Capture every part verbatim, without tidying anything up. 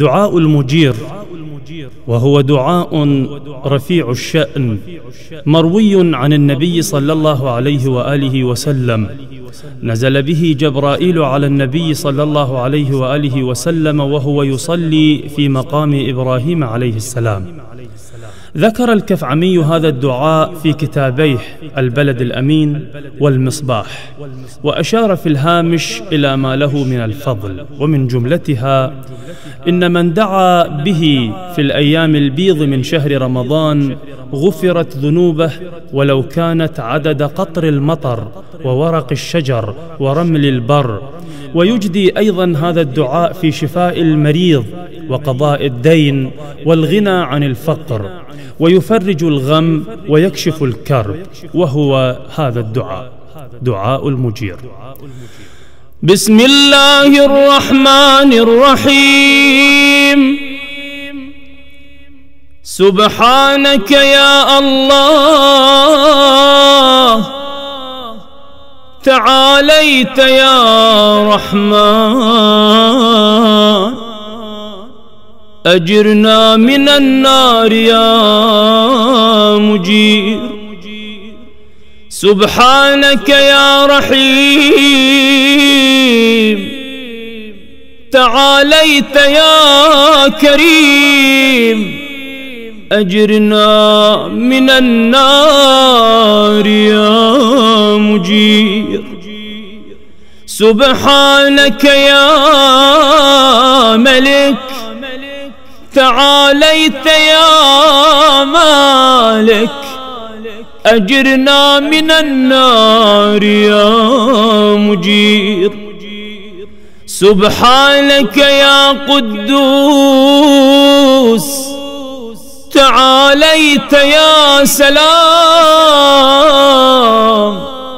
دعاء المجير، وهو دعاء رفيع الشأن مروي عن النبي صلى الله عليه وآله وسلم، نزل به جبرائيل على النبي صلى الله عليه وآله وسلم وهو يصلي في مقام إبراهيم عليه السلام. ذكر الكفعمي هذا الدعاء في كتابيه البلد الأمين والمصباح، وأشار في الهامش إلى ما له من الفضل، ومن جملتها: إن من دعا به في الأيام البيض من شهر رمضان غفرت ذنوبه ولو كانت عدد قطر المطر وورق الشجر ورمل البر. ويجدي أيضا هذا الدعاء في شفاء المريض وقضاء الدين والغنى عن الفقر، ويفرج الغم ويكشف الكرب، وهو هذا الدعاء دعاء المجير. بسم الله الرحمن الرحيم. سبحانك يا الله، تعاليت يا رحمن، أجرنا من النار يا مجير. سبحانك يا رحيم، تعاليت يا كريم، أجرنا من النار يا مجير. سبحانك يا ملك، تعاليت يا مالك، أجرنا من النار يا مجير. سبحانك يا قدوس، تعاليت يا سلام،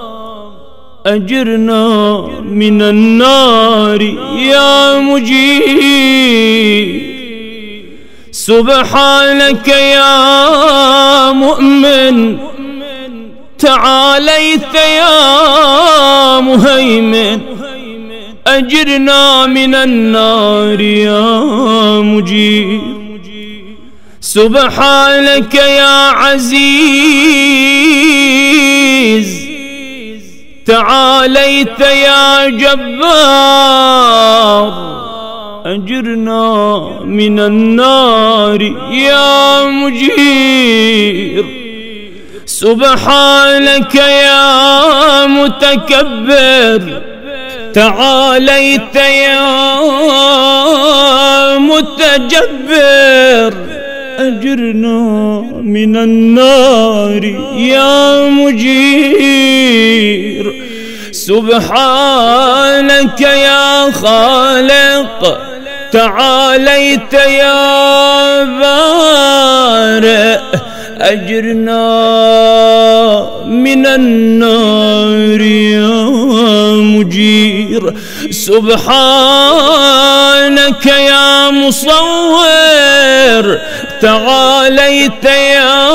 أجرنا من النار يا مجير. سبحانك يا مؤمن، تعاليت يا مهيمن، أجرنا من النار يا مجير. سبحانك يا عزيز، تعاليت يا جبار، أجرنا من النار يا مجير. سبحانك يا متكبر، تعاليت يا متجبر، أجرنا من النار يا مجير. سبحانك يا خالق، تعاليت يا بارئ، أجرنا من النار يا مجير. سبحانك يا مصور، تعاليت يا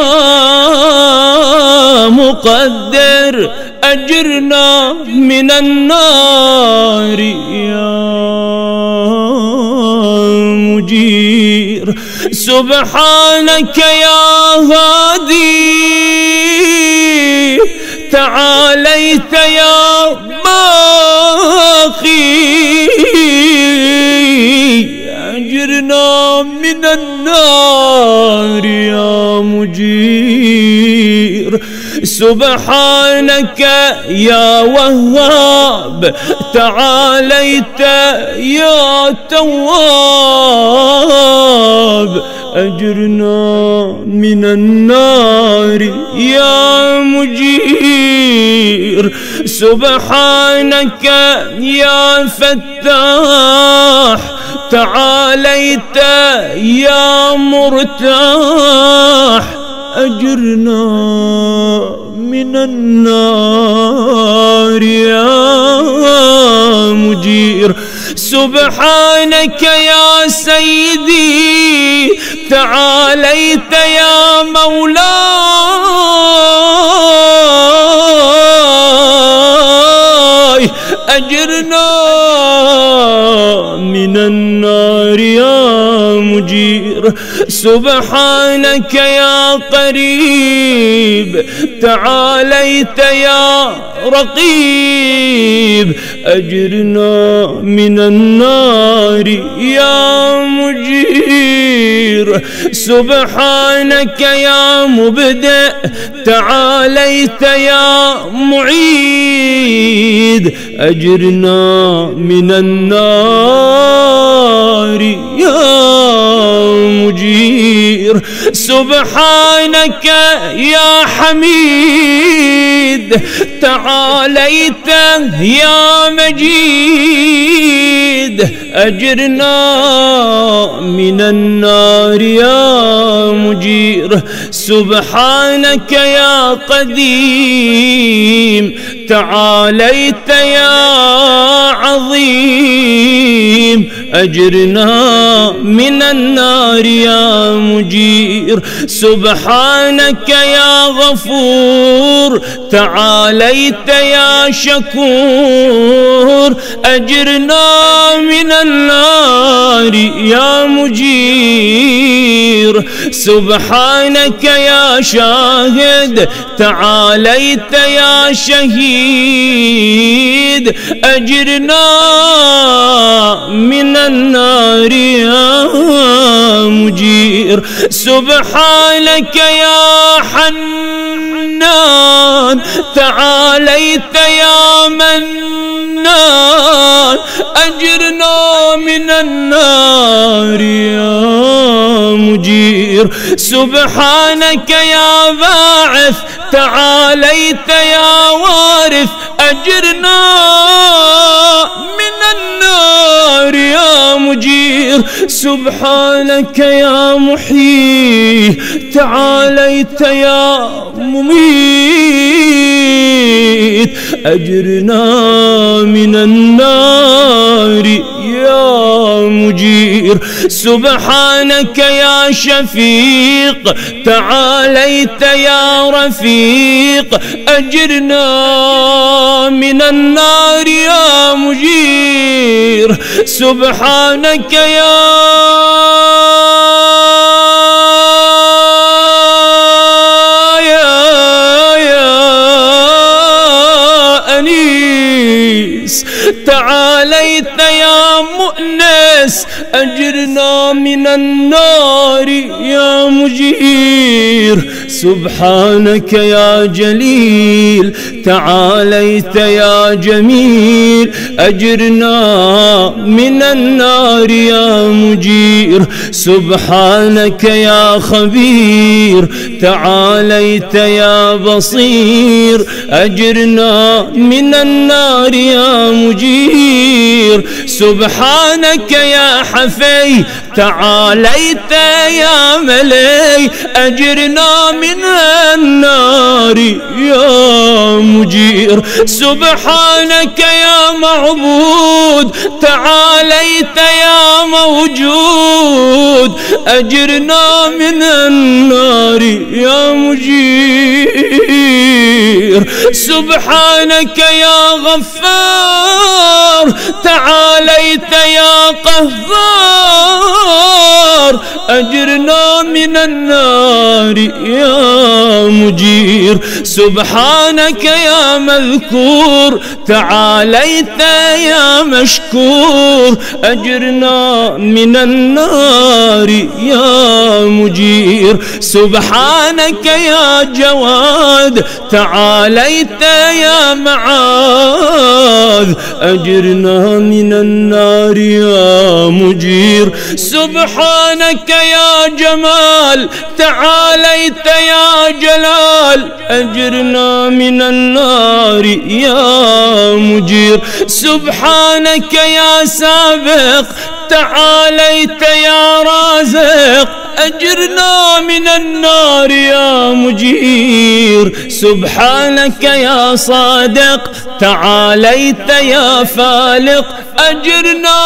مقدر، أجرنا من النار يا مجير. سبحانك يا هادي، تعاليت يا باقي، أجرنا من النار يا مجير. سبحانك يا وهاب، تعاليت يا تواب، أجرنا من النار يا مجير. سبحانك يا فتاح، تعاليت يا مرتاح، أجرنا من النار يا مجير. سبحانك يا سيدي، تعاليت يا مولاي، أجرنا من النار يا مجير سبحانك يا قريب تعاليت يا رقيب أجرنا من النار يا مجير سبحانك يا مبدئ تعاليت يا معيد أجرنا من النار يا مجير سبحانك يا حميد تعاليت يا مجيد أجرنا من النار يا مجير سبحانك يا قديم تعاليت يا عظيم أجرنا من النار يا مجير سبحانك يا غفور تعاليت يا شكور أجرنا من النار يا مجير سبحانك يا شاهد تعاليت يا شهيد أجرنا من النار يا مجير سبحانك يا حنان تعاليت يا منان أجرنا من النار يا مجير سبحانك يا باعث تعاليت يا وارث أجرنا من النار يا مجير سبحانك يا محيي تعاليت يا مميت أجرنا من النار يا مجير سبحانك يا شفيق تعاليت يا رفيق أجرنا من النار يا مجير سبحانك يا تعاليت يا مؤنس أجرنا من النار يا مجير سبحانك يا جليل تعاليت يا جميل أجرنا من النار يا مجير سبحانك يا خبير تعاليت يا بصير أجرنا من النار يا مجير سبحانك يا حفي تعاليت يا ملي أجرنا من النار يا مجير سبحانك يا معبود تعاليت يا موجود أجرنا من النار يا مجير سبحانك يا غفار تعاليت يا قهار أجرنا من النار يا مجير سبحانك يا مذكور تعاليت يا مشكور أجرنا من النار يا مجير سبحانك يا جواد تعاليت يا معاذ أجرنا من النار يا مجير سبحانك يا جمال تعاليت يا جلال أجرنا من النار يا مجير سبحانك يا سابق تعاليت يا رازق أجرنا من النار يا مجير سبحانك يا صادق تعاليت يا فالق أجرنا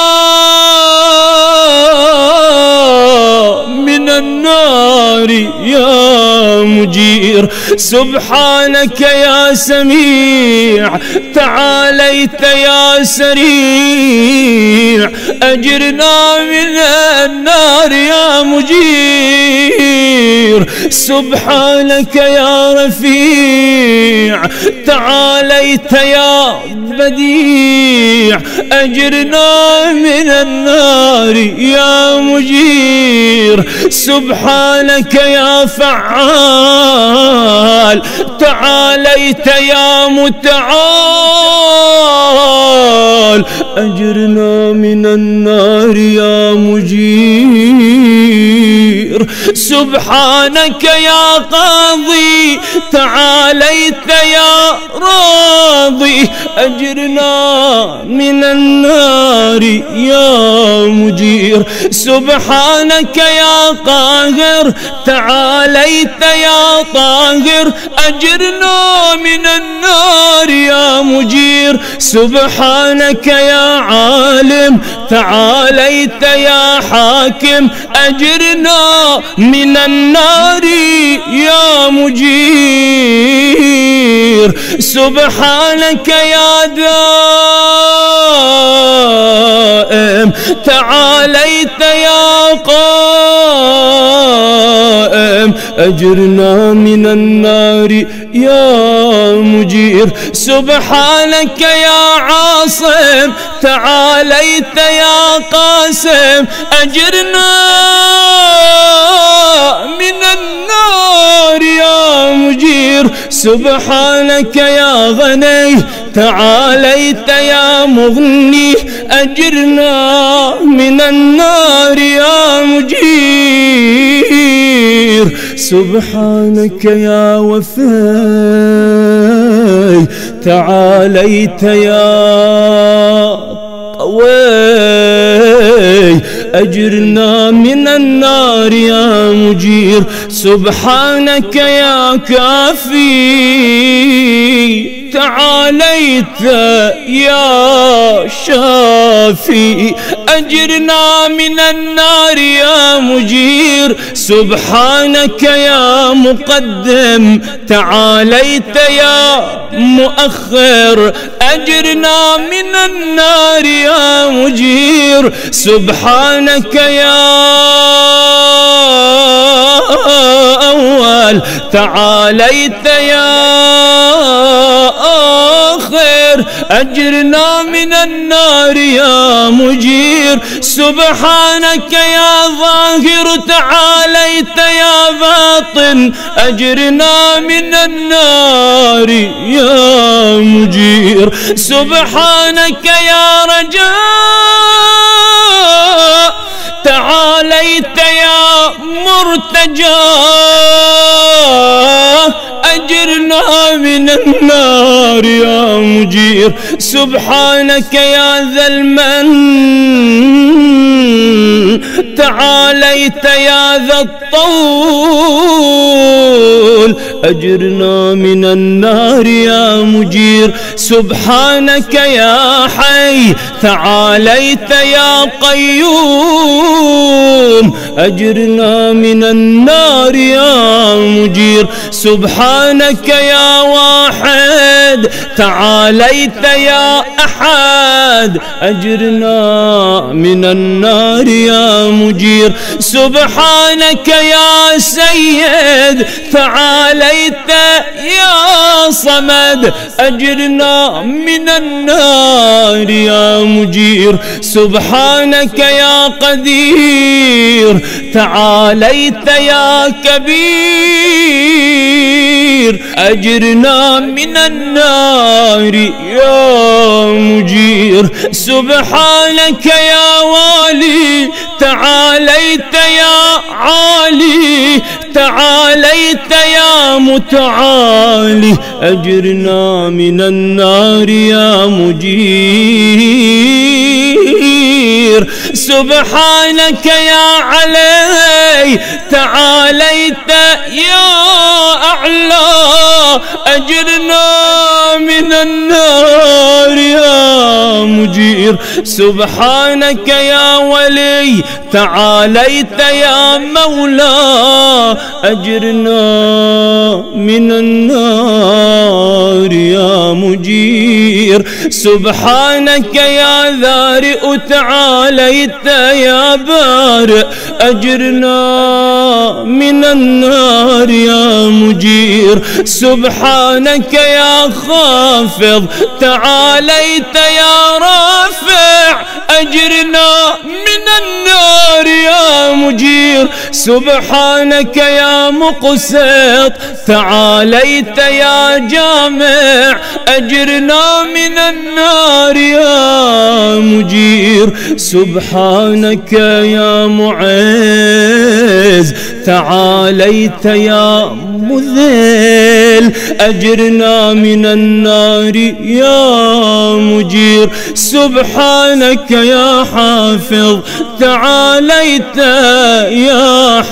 من النار يا مجير سبحانك يا سميع تعاليت يا سريع أجرنا من النار يا مجير. سبحانك يا رفيع تعاليت يا بديع، أجرنا من النار يا مجير. سبحانك يا فعال تعاليت يا متعال، أجرنا من النار يا مجير. سبحانك يا قاضي تعاليت يا راضي، أجرنا من النار يا مجير. سبحانك يا قاهر تعاليت يا طاهر، أجرنا من النار يا مجير. سبحانك يا عالم تعاليت يا حاكم، أجرنا من النار يا مجير. سبحانك يا دائم تعاليت يا قائم، أجرنا من النار يا مجير. سبحانك يا عاصم تعاليت يا قاسم، أجرنا من النار يا مجير. سبحانك يا غني تعاليت يا مغني، أجرنا من النار يا مجير. سبحانك يا وفي تعاليت يا قوي، أجرنا من النار يا مجير. سبحانك يا كافي تعاليت يا شافي، أجرنا من النار يا مجير. سبحانك يا مقدم تعاليت يا مؤخر، أجرنا من النار يا مجير. سبحانك يا أول تعاليت يا آخر، أجرنا من النار يا مجير. سبحانك يا ظاهر تعاليت يا باطن، أجرنا من النار يا مجير. سبحانك يا رجاء تعاليت يا مرتجى، أجرنا من النار يا مجير. سبحانك يا ذا المن تعاليت يا ذا الطول، أجرنا من النار يا مجير. سبحانك يا حي تعاليت يا قيوم، أجرنا من النار يا مجير. سبحانك يا واحد تعاليت يا أحد، أجرنا من النار يا مجير. سبحانك يا سيد تعاليت يا صمد، أجرنا من النار يا مجير. سبحانك يا قدير تعاليت يا كبير، أجرنا من النار يا مجير. سبحانك يا والي تعاليت يا عالي، تعاليت يا متعالي، أجرنا من النار يا مجير. سبحانك يا علي تعاليت يا أعلى، أجرنا من النار يا مجير. سبحانك يا ولي تعاليت يا مولى، أجرنا من النار يا مجير. سبحانك يا ذارئ تعالى تعاليت يا بارئ أجرنا من النار يا مجير. سبحانك يا خافض تعاليت يا رافع أجرنا من النار يا مجير. سبحانك يا مقسط تعاليت يا جامع أجرنا من النار يا مجير. سبحانك يا معز تعاليت يا مذل أجرنا من النار يا مجير. سبحانك يا حافظ تعاليت يا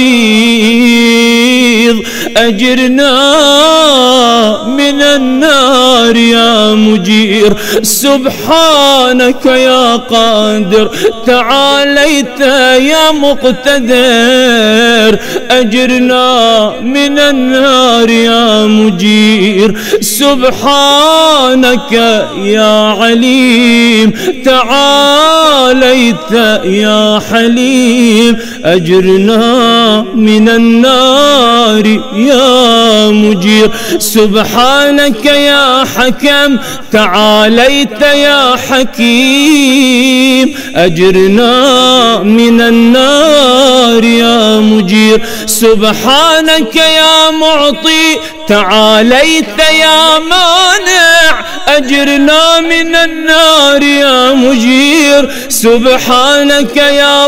حفيظ أجرنا من النار يا مجير. سبحانك يا قادر تعاليت يا مقتدر أجرنا من النار يا مجير. سبحانك يا عليم تعاليت يا حليم أجرنا من النار يا مجير. سبحانك يا حكم تعاليت يا حكيم أجرنا من النار يا مجير. سبحانك يا معطي تعاليت يا مانع أجرنا من النار يا مجير. سبحانك يا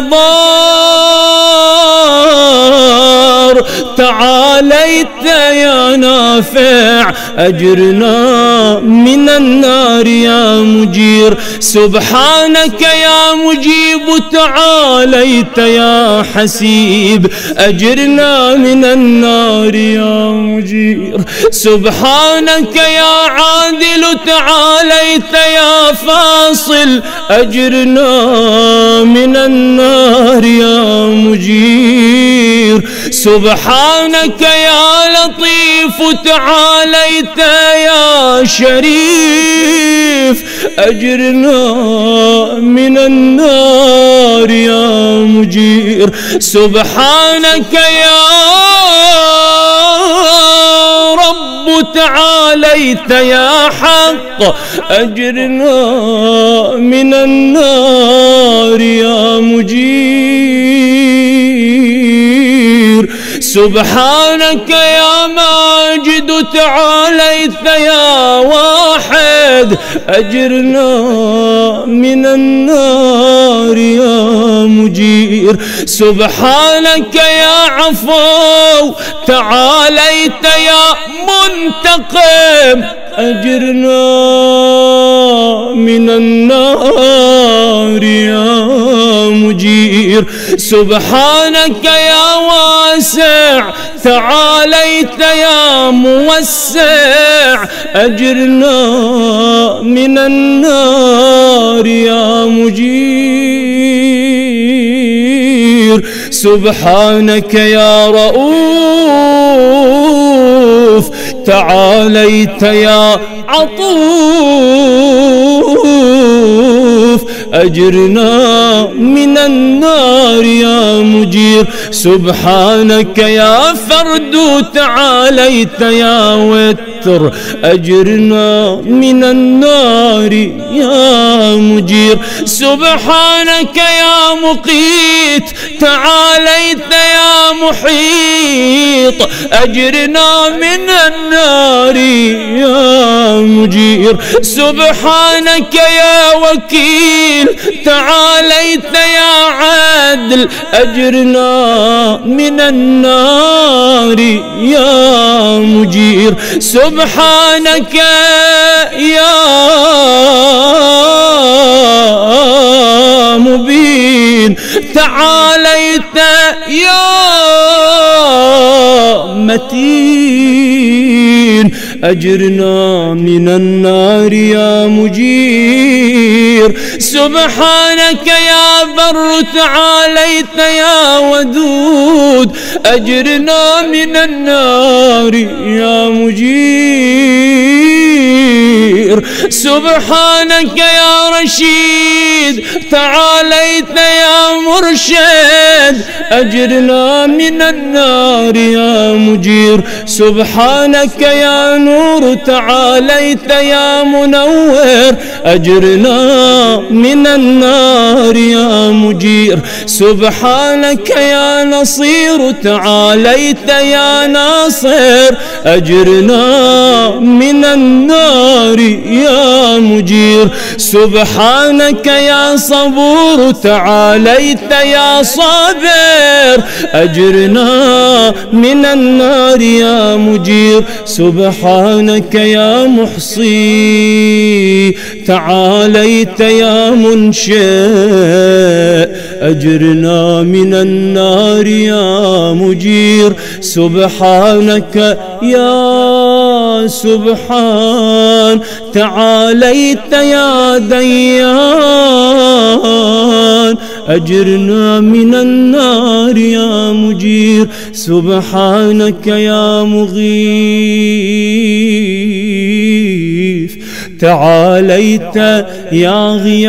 ضار تعاليت يا نافع أجرنا من النار يا مجير. سبحانك يا مجيب تعاليت يا حسيب أجرنا من النار يا مجير. سبحانك يا عادل تعاليت يا فاصل أجرنا من النار يا مجير. سبحانك يا لطيف تعاليت يا شريف أجرنا من النار يا مجير. سبحانك يا رب تعاليت يا حق أجرنا من النار يا مجير. سبحانك يا ماجد تعاليت يا واحد أجرنا من النار يا مجير. سبحانك يا عفو تعاليت يا منتقم أجرنا من النار يا مجير. سبحانك يا واسع تعاليت يا موسع أجرنا من النار يا مجير. سبحانك يا رؤوف تعاليت يا عطوف أجرنا من النار يا مجير. سبحانك يا فرد تعاليت يا وتر أجرنا من النار يا مجير. سبحانك يا مقيت تعاليت يا محيط أجرنا من النار يا مجير. سبحانك يا وكيل تعاليت يا عدل أجرنا من النار يا مجير. سبحانك يا مبين تعاليت يا متين أجرنا من النار يا مجير. سبحانك يا بر تعاليت يا ودود أجرنا من النار يا مجير. سبحانك يا رشيد تعاليت يا مرشد أجرنا من النار يا مجير سبحانك يا نور تعاليت يا منور أجرنا من النار يا مجير سبحانك يا نصير تعاليت يا ناصر أجرنا من النار يا مجير سبحانك يا صبور تعاليت يا صابر أجرنا من النار يا مجير سبحانك يا محصي تعاليت يا منشئ أجرنا من النار يا مجير سبحانك يا سبحان تعاليت يا ديان أجرنا من النار يا مجير سبحانك يا مغيث تعاليت يا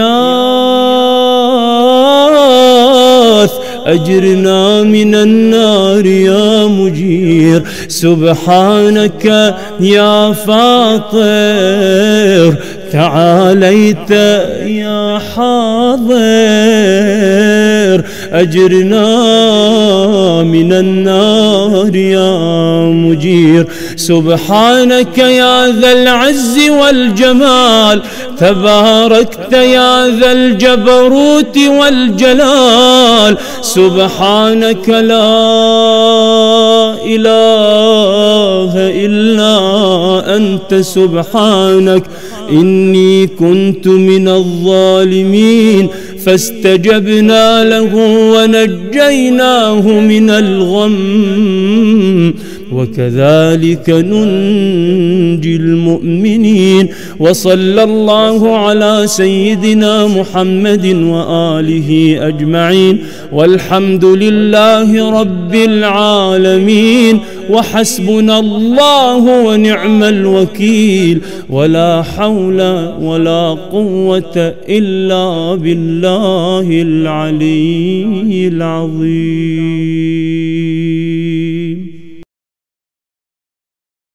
غياث أجرنا من النار يا مجير سبحانك يا فاطر تعاليت يا حاضر أجرنا من النار يا مجير سبحانك يا ذا العز والجمال تباركت يا ذا الجبروت والجلال سبحانك لا إله إلا أنت سبحانك إني كنت من الظالمين فاستجبنا له ونجيناه من الغم وكذلك ننجي المؤمنين وصلى الله على سيدنا محمد وآله أجمعين والحمد لله رب العالمين وحسبنا الله ونعم الوكيل ولا حول ولا قوة إلا بالله العلي العظيم.